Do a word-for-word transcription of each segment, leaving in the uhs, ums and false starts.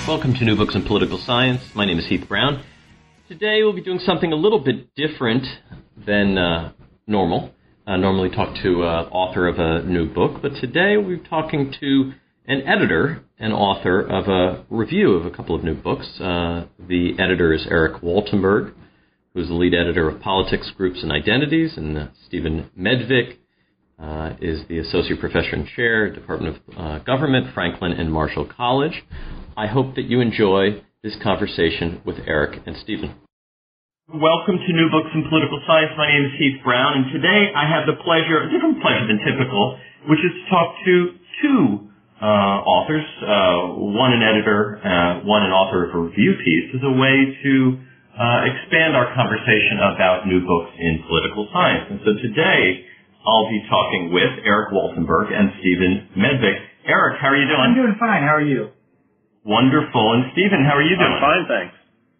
Welcome to New Books in Political Science. My name is Heath Brown. Today we'll be doing something a little bit different than uh, normal. I normally talk to an uh, author of a new book, but today we'll be talking to an editor and author of a review of a couple of new books. Uh, the editor is Eric Waltenberg, who's the lead editor of Politics, Groups, and Identities, and uh, Stephen Medvick uh, is the associate professor and chair, Department of uh, Government, Franklin and Marshall College. I hope that you enjoy this conversation with Eric and Stephen. Welcome to New Books in Political Science. My name is Heath Brown, and today I have the pleasure, a different pleasure than typical, which is to talk to two uh, authors, uh, one an editor, uh, one an author of a review piece, as a way to uh, expand our conversation about new books in political science. And so today I'll be talking with Eric Waltenberg and Stephen Medvick. Eric, how are you doing? I'm doing fine. How are you? Wonderful. And Stephen, how are you doing? I'm fine, thanks.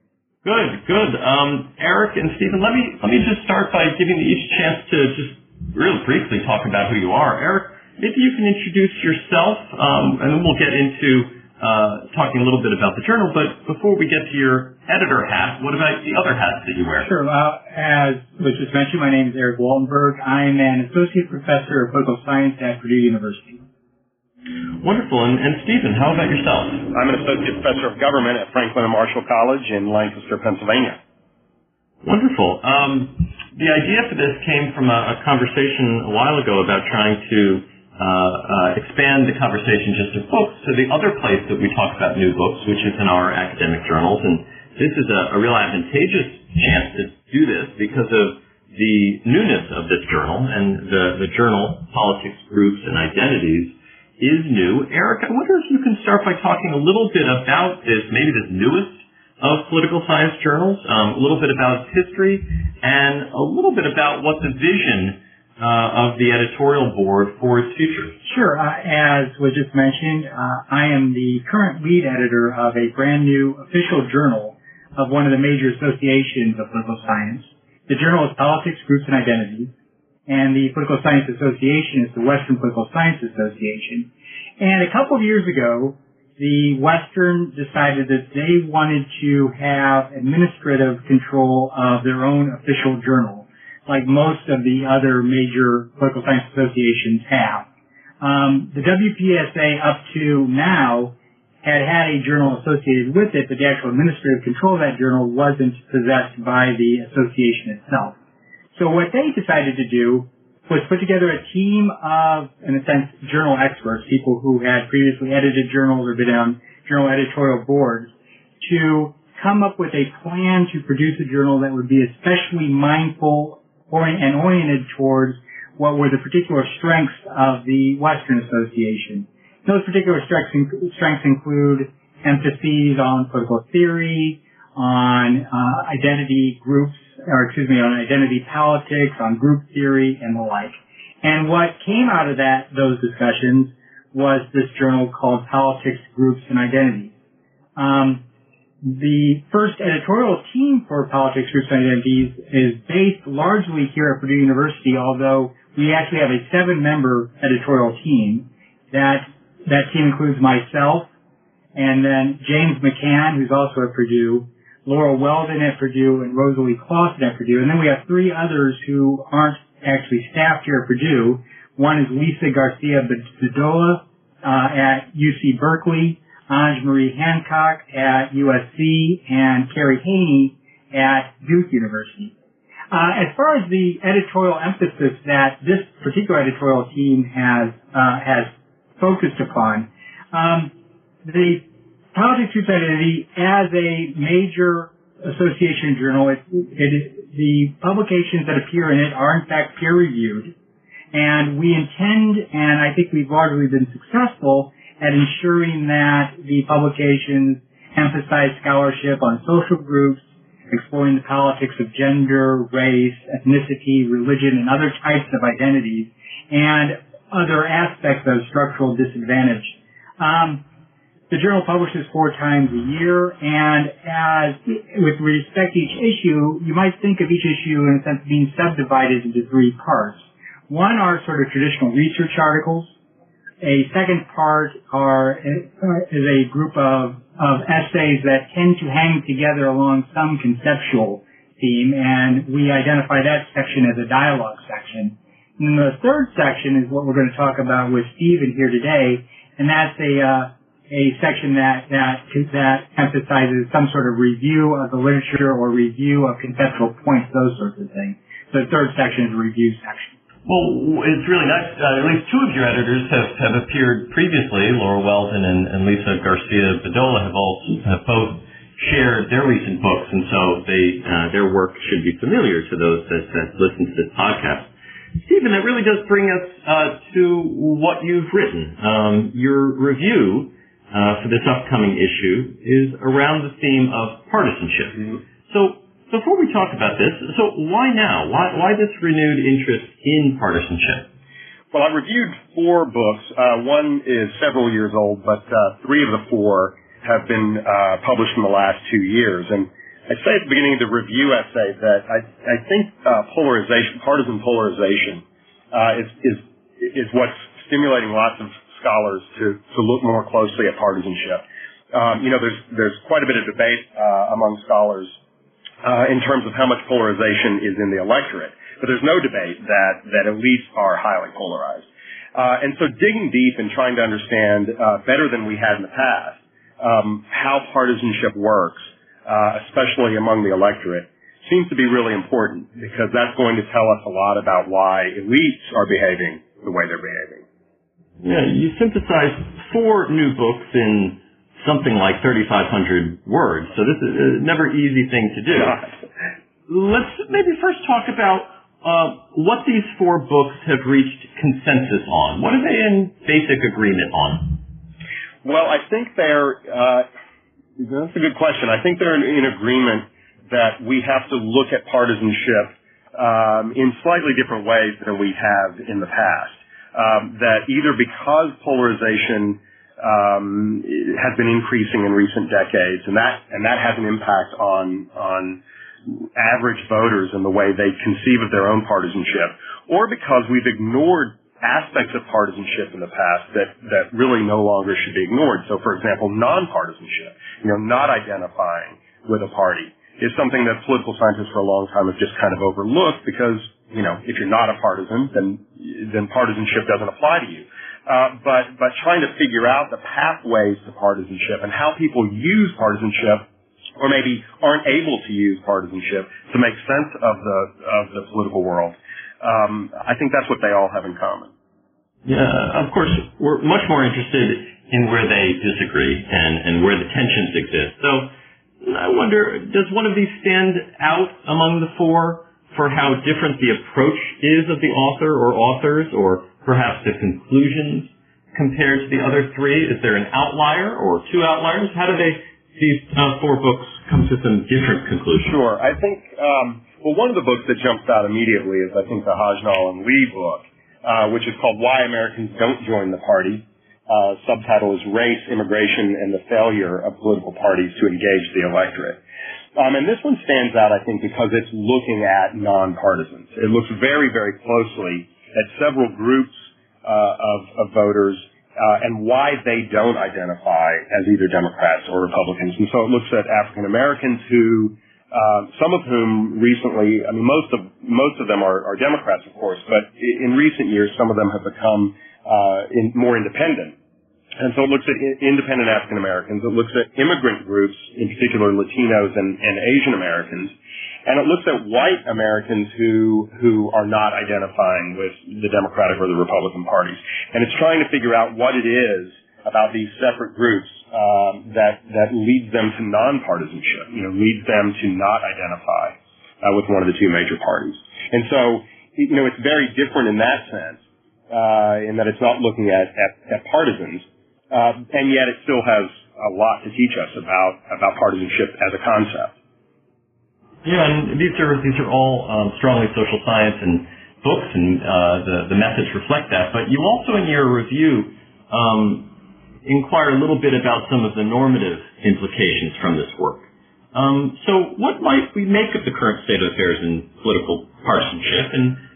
Good, good. Um, Eric and Stephen, let me let me just start by giving you each a chance to just real briefly talk about who you are. Eric, maybe you can introduce yourself, um, and then we'll get into uh, talking a little bit about the journal. But before we get to your editor hat, what about the other hats that you wear? Sure. Uh, as was just mentioned, my name is Eric Waltenberg. I'm an associate professor of political science at Purdue University. Wonderful. And, and Stephen, how about yourself? I'm an associate professor of government at Franklin and Marshall College in Lancaster, Pennsylvania. Wonderful. Um, the idea for this came from a, a conversation a while ago about trying to uh, uh, expand the conversation just to books to the other place that we talk about new books, which is in our academic journals. And this is a, a real advantageous chance to do this because of the newness of this journal, and the, the journal, Politics, Groups, and Identities, is new. Eric, I wonder if you can start by talking a little bit about this, maybe this newest of political science journals, um, a little bit about its history, and a little bit about what the vision uh, of the editorial board for its future. Sure. Uh, as was just mentioned, uh, I am the current lead editor of a brand new official journal of one of the major associations of political science. The journal is Politics, Groups, and Identities, and the Political Science Association is the Western Political Science Association. And a couple of years ago, the Western decided that they wanted to have administrative control of their own official journal, like most of the other major political science associations have. Um, the W P S A up to now had had a journal associated with it, but the actual administrative control of that journal wasn't possessed by the association itself. So what they decided to do was put together a team of, in a sense, journal experts, people who had previously edited journals or been on journal editorial boards, to come up with a plan to produce a journal that would be especially mindful and oriented towards what were the particular strengths of the Western Association. Those particular strengths, strengths include emphases on political theory, on uh, identity groups, or excuse me, on identity politics, on group theory, and the like. And what came out of that, those discussions, was this journal called Politics, Groups, and Identities. Um, the first editorial team for Politics, Groups, and Identities is based largely here at Purdue University, although we actually have a seven-member editorial team. That that team includes myself, and then James McCann, who's also at Purdue, Laura Weldon at Purdue, and Rosalie Clausen at Purdue. And then we have three others who aren't actually staffed here at Purdue. One is Lisa Garcia Bedolla uh, at U C Berkeley, Ange Marie Hancock at U S C, and Carrie Haney at Duke University. Uh, as far as the editorial emphasis that this particular editorial team has uh, has focused upon, um, the Politics, Groups, and Identity, as a major association journal, it, it, the publications that appear in it are in fact peer-reviewed, and we intend, and I think we've largely been successful at ensuring that the publications emphasize scholarship on social groups, exploring the politics of gender, race, ethnicity, religion, and other types of identities, and other aspects of structural disadvantage. Um, The journal publishes four times a year, and as with respect to each issue, you might think of each issue in a sense being subdivided into three parts. One are sort of traditional research articles. a second part are, is a group of, of essays that tend to hang together along some conceptual theme, and we identify that section as a dialogue section. And the third section is what we're going to talk about with Stephen here today, and that's a uh, a section that that that emphasizes some sort of review of the literature or review of conceptual points, those sorts of things. So the third section is a review section. Well, it's really nice. Uh, at least two of your editors have, have appeared previously. Laura Weldon and, and Lisa Garcia Bedolla have all have both shared their recent books, and so they uh, their work should be familiar to those that, that listen to this podcast. Stephen, that really does bring us uh, to what you've written. Um, your review uh, for this upcoming issue is around the theme of partisanship. Mm-hmm. So before we talk about this, so why now? Why, why this renewed interest in partisanship? Well, I reviewed four books. Uh, one is several years old, but uh, three of the four have been uh, published in the last two years. And I say at the beginning of the review essay that I, I think uh, polarization, partisan polarization, uh, is, is is what's stimulating lots of scholars to, to look more closely at partisanship. Um, you know, there's there's quite a bit of debate uh, among scholars uh, in terms of how much polarization is in the electorate, but there's no debate that that elites are highly polarized. Uh, and so, digging deep and trying to understand uh, better than we had in the past um, how partisanship works, Uh, especially among the electorate, seems to be really important because that's going to tell us a lot about why elites are behaving the way they're behaving. Yeah, you synthesized four new books in something like thirty-five hundred words, so this is a never easy thing to do. Let's maybe first talk about uh, what these four books have reached consensus on. What are they in basic agreement on? Well, I think they're... Uh, That's a good question. I think they're in, in agreement that we have to look at partisanship um, in slightly different ways than we have in the past. Um, that either because polarization um, has been increasing in recent decades, and that and that has an impact on on average voters and the way they conceive of their own partisanship, or because we've ignored aspects of partisanship in the past that, that really no longer should be ignored. So, for example, nonpartisanship, you know, not identifying with a party is something that political scientists for a long time have just kind of overlooked because, you know, if you're not a partisan, then, then partisanship doesn't apply to you. Uh, but, but trying to figure out the pathways to partisanship and how people use partisanship or maybe aren't able to use partisanship to make sense of the, of the political world. Um, I think that's what they all have in common. Yeah, of course, we're much more interested in where they disagree and, and where the tensions exist. So I wonder, does one of these stand out among the four for how different the approach is of the author or authors, or perhaps the conclusions compared to the other three? Is there an outlier or two outliers? How do they, these uh, four books come to some different conclusions? Sure. I think, um, well, one of the books that jumps out immediately is, I think, the Hajnal and Lee book, uh, which is called Why Americans Don't Join the Party. Uh, subtitle is Race, Immigration, and the Failure of Political Parties to Engage the Electorate. Um, and this one stands out, I think, because it's looking at nonpartisans. It looks very, very closely at several groups uh, of, of voters uh, and why they don't identify as either Democrats or Republicans. And so it looks at African Americans who, uh, some of whom recently, I mean, most of most of them are, are Democrats, of course, but in recent years, some of them have become uh, in, more independent. And so it looks at independent African Americans. It looks at immigrant groups, in particular Latinos and, and Asian Americans. And it looks at white Americans who who are not identifying with the Democratic or the Republican parties. And it's trying to figure out what it is about these separate groups um, that that leads them to nonpartisanship, you know, leads them to not identify uh, with one of the two major parties. And so, you know, it's very different in that sense, uh, in that it's not looking at, at, at partisans. Uh, and yet it still has a lot to teach us about, about partisanship as a concept. Yeah, and these are these are all um, strongly social science and books, and uh, the, the methods reflect that. But you also, in your review, um, inquire a little bit about some of the normative implications from this work. Um, so what might we make of the current state of affairs in political partisanship, and,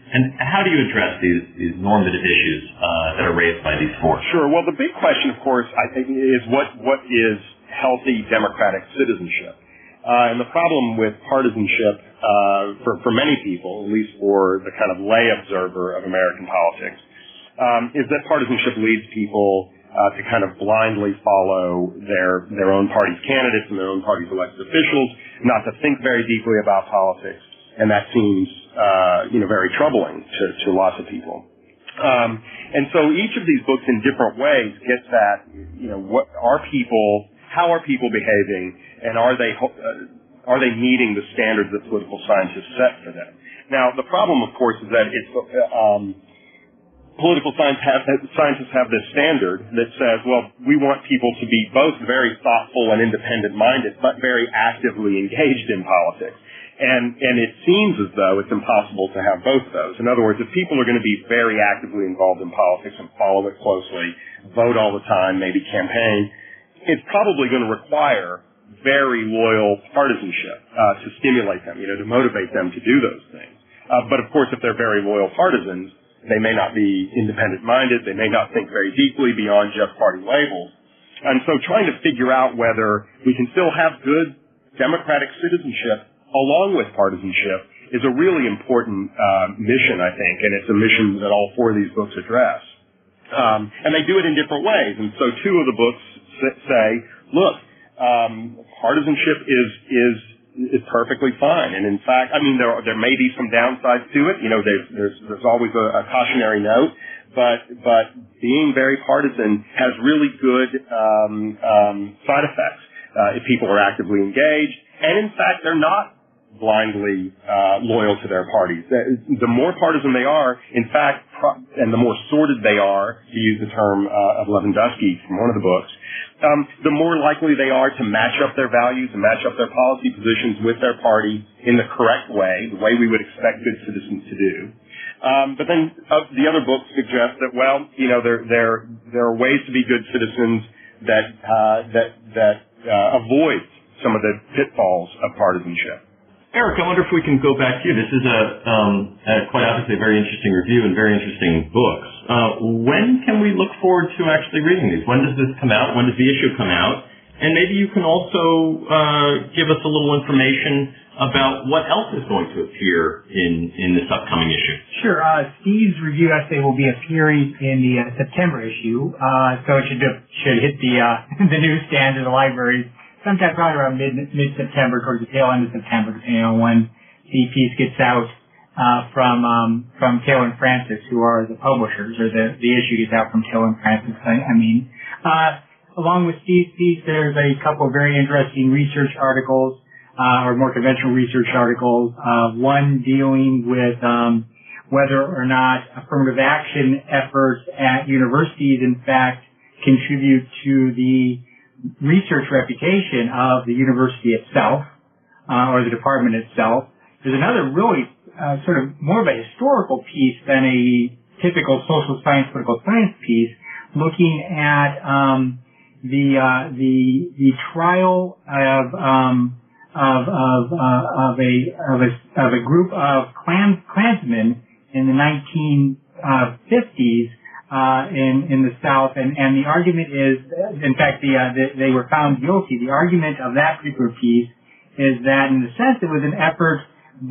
And how do you address these, these normative issues uh, that are raised by these four? Sure. Well, the big question, of course, I think, is what what is healthy democratic citizenship? Uh, and the problem with partisanship, uh, for, for many people, at least for the kind of lay observer of American politics, um, is that partisanship leads people uh, to kind of blindly follow their their own party's candidates and their own party's elected officials, not to think very deeply about politics. And that seems, uh, you know, very troubling to, to lots of people. Um, and so each of these books in different ways gets at, you know, what are people, how are people behaving, and are they, uh, are they meeting the standards that political science has set for them? Now, the problem, of course, is that it's, um, political science have, scientists have this standard that says, well, we want people to be both very thoughtful and independent-minded, but very actively engaged in politics. And, and it seems as though it's impossible to have both of those. In other words, if people are going to be very actively involved in politics and follow it closely, vote all the time, maybe campaign, it's probably going to require very loyal partisanship uh, to stimulate them, you know, to motivate them to do those things. Uh, but of course, if they're very loyal partisans, they may not be independent-minded, they may not think very deeply beyond just party labels. And so trying to figure out whether we can still have good democratic citizenship along with partisanship is a really important uh, mission, I think, and it's a mission that all four of these books address. Um, and they do it in different ways. And so two of the books say, look, um, partisanship is is is perfectly fine. And in fact, I mean, there are, there may be some downsides to it. You know, there's there's, there's always a, a cautionary note. But but being very partisan has really good um, um, side effects uh, if people are actively engaged. And in fact, they're not blindly uh, loyal to their parties. The, the more partisan they are, in fact, pro- and the more sordid they are, to use the term uh, of Lewandowski from one of the books, um, the more likely they are to match up their values and match up their policy positions with their party in the correct way, the way we would expect good citizens to do. Um, but then uh, the other books suggest that, well, you know, there there there are ways to be good citizens that uh, that that uh, avoid some of the pitfalls of partisanship. Eric, I wonder if we can go back to you. This is a, um, a quite obviously a very interesting review and very interesting books. Uh, when can we look forward to actually reading these? When does this come out? When does the issue come out? And maybe you can also uh, give us a little information about what else is going to appear in, in this upcoming issue. Sure. Uh, Steve's review essay will be appearing in the uh, September issue, uh, so it should should hit the uh, the newsstands or the libraries sometime probably around mid, mid-September, towards the tail end of September, depending on when the piece gets out uh, from um, from Taylor and Francis, who are the publishers, or the, the issue gets out from Taylor and Francis, I, I mean. Uh, along with Steve's piece, there's a couple of very interesting research articles, uh, or more conventional research articles, uh, one dealing with um, whether or not affirmative action efforts at universities, in fact, contribute to the research reputation of the university itself, uh, or the department itself. There's another really uh, sort of more of a historical piece than a typical social science, political science piece, looking at um, the uh, the the trial of um, of of, uh, of a of a of a group of Klan Klansmen in the nineteen fifties. Uh, in, in the South, and, and the argument is, in fact, the, uh, the, they were found guilty. The argument of that particular piece is that, in a sense, it was an effort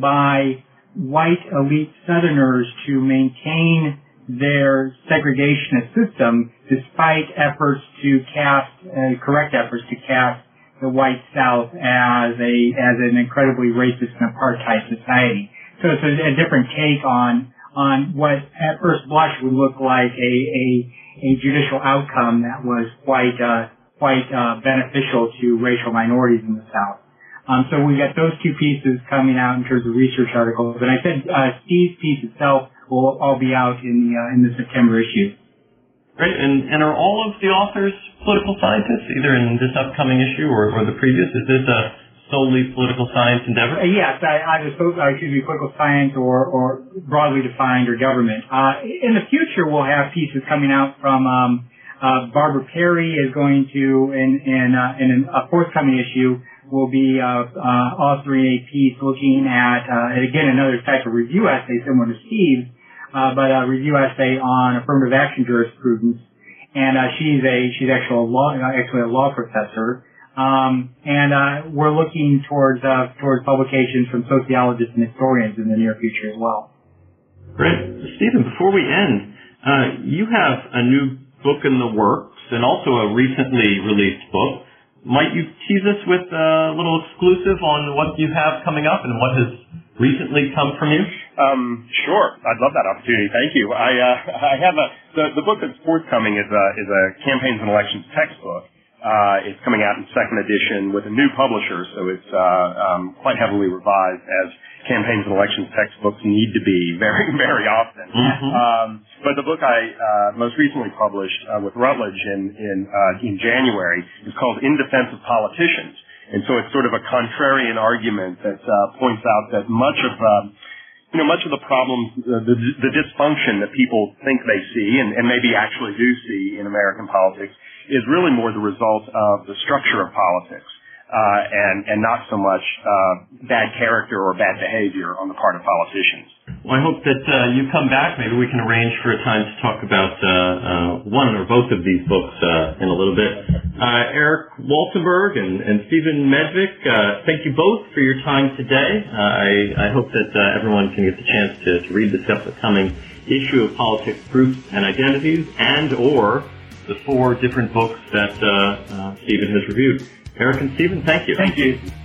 by white elite Southerners to maintain their segregationist system, despite efforts to cast, uh, correct efforts to cast the white South as a as an incredibly racist and apartheid society. So it's a, a different take on. on what at first blush would look like a, a, a judicial outcome that was quite, uh, quite, uh, beneficial to racial minorities in the South. Um, so we've got those two pieces coming out in terms of research articles. And I said, uh, Steve's piece itself will all be out in the, uh, in the September issue. Great. And, and are all of the authors political scientists, either in this upcoming issue or, or the previous? Is this a solely political science endeavor? Uh, yes, I, either uh, excuse me, political science or, or broadly defined or government. Uh, in the future, we'll have pieces coming out from um, uh, Barbara Perry is going to, in in, uh, in a forthcoming issue, will be uh, uh, authoring a piece looking at, uh, and again, another type of review essay similar to Steve's, uh, but a review essay on affirmative action jurisprudence. And uh, she's a she's actually a law actually a law professor, um, and uh, we're looking towards uh, towards publications from sociologists and historians in the near future as well. Great, Stephen. Before we end, uh, you have a new book in the works and also a recently released book. Might you tease us with a little exclusive on what you have coming up and what has recently come from you? Um, sure. I'd love that opportunity. Thank you. I, uh, I have a, the, the book that's forthcoming is a, is a campaigns and elections textbook. Uh, it's coming out in second edition with a new publisher, so it's, uh, um, quite heavily revised as campaigns and elections textbooks need to be very, very often. Mm-hmm. Um, but the book I, uh, most recently published, uh, with Routledge in, in, uh, in January is called In Defense of Politicians. And so it's sort of a contrarian argument that, uh, points out that much of, um, you know, much of the problems, uh, the, the dysfunction that people think they see and, and maybe actually do see in American politics is really more the result of the structure of politics, uh, and, and not so much, uh, bad character or bad behavior on the part of politicians. Well, I hope that, uh, you come back. Maybe we can arrange for a time to talk about, uh, uh, one or both of these books, uh, in a little bit. Uh, Eric Waltenberg and, and Stephen Medvick, uh, thank you both for your time today. Uh, I, I hope that, uh, everyone can get the chance to, to read this upcoming issue of Politics, Groups, and Identities, and or the four different books that, uh, uh, Stephen has reviewed. Eric and Stephen, thank you. Thank you.